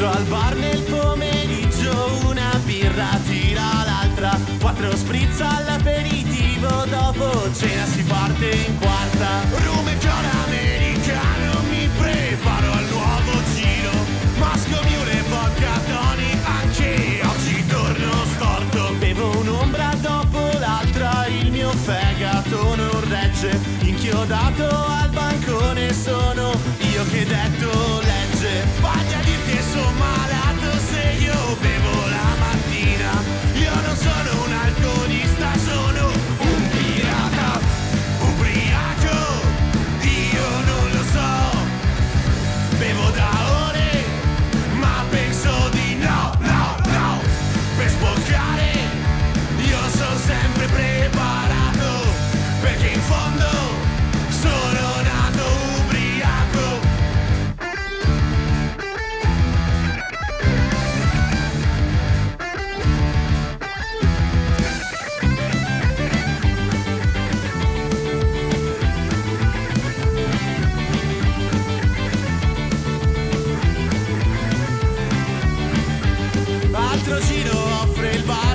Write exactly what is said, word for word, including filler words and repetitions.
Sto al bar nel pomeriggio, una birra tira l'altra, quattro spritz all'aperitivo, dopo cena si parte in quarta. Rum e con americano, mi preparo al nuovo giro, Moscow Mule, vodka, tonic, anche oggi torno storto. Bevo un'ombra dopo l'altra, il mio fegato non regge, inchiodato al bancone sono io che detto legge. Sbaglia a dir che sono malato se io bevo la mattina, io non sono un alcolista, sono un pirata, ubriaco, io non lo so, bevo da ore, ma penso di no, no, no, per spoccare io sono sempre preparato, perché in fondo sono nato ubriaco. Altro giro offre il bar